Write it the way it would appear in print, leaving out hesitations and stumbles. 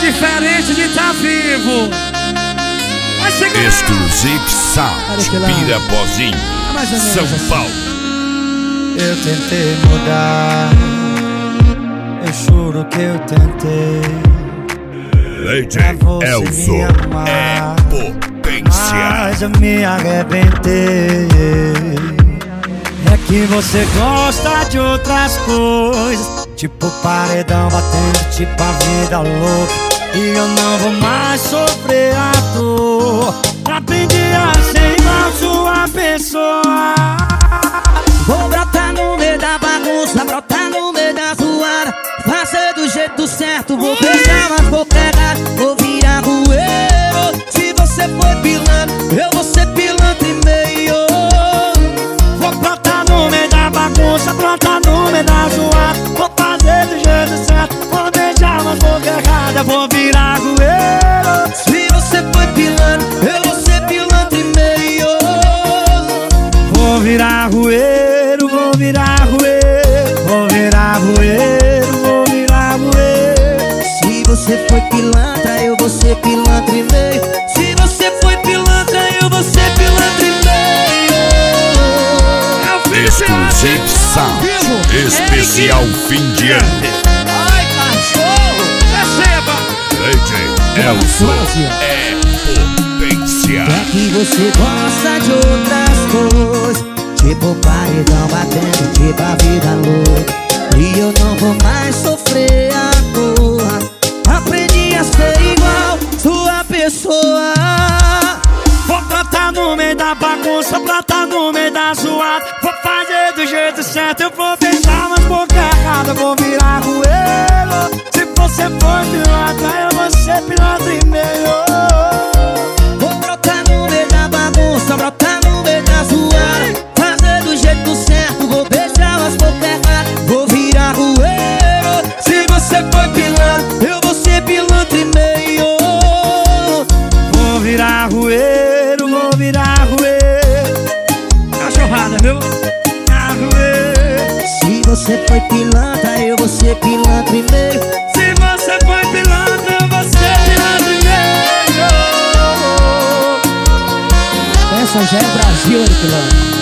diferente de tá vivo. Exclusive Sound, Pirapozinho, São Paulo. Eu tentei mudar, eu juro que eu tentei. DJ Elzo é potência. Mas eu me arrebentei. É que você gosta de outras coisas, tipo paredão batendo, tipo a vida louca. E eu não vou mais sofrer a dor. Aprendi a ser igual sua pessoa. Vou brotar no meio da bagunça, brotar no meio da zoada, fazer do jeito certo, vou beijar, mas vou pegar, vou virar rueiro. Se você for pilantra, eu vou ser pilantra e meio. Vou brotar no meio da bagunça, brotar no meio da zoada, vou fazer do jeito certo, vou beijar, mas vou pegar, vou virar rueiro. Se você for pilantra, eu vou ser pilantra e meio. Vou virar rueiro, vou virar rueiro, vou virar rueiro, vou virar rueiro. Se você foi pilantra, eu vou ser pilantra e meio. Se você foi pilantra, eu vou ser pilantra e meio. Exclusive Sound, especial fim de ano. Ai, cachorro, receba. DJ Elzo é potência. É que você gosta de outras coisas, tipo paredão batendo, tipo a vida louca. E eu não vou mais sofrer a dor. Aprendi a ser igual sua pessoa. Vou brotar no meio da bagunça, brotar no meio da zoada, vou fazer do jeito certo, eu vou beijar, mas boca errada, vou virar rueiro. Se você for pilantra, eu vou ser pilantra e meio. Vou brotar no meio da bagunça, brotar no meio da zoada, fazer do jeito certo, vou beijar, mas boca errada, vou virar rueiro. Se você for pilantra, eu vou ser pilantra e meio. Vou virar rueiro, vou virar rueiro. Cachorrada, viu? Virar rueiro. Se você foi pilantra, eu vou ser pilantra e meio. Se você foi pilantra, eu vou ser pilantra e meio. Essa já é Brasil, pilantra.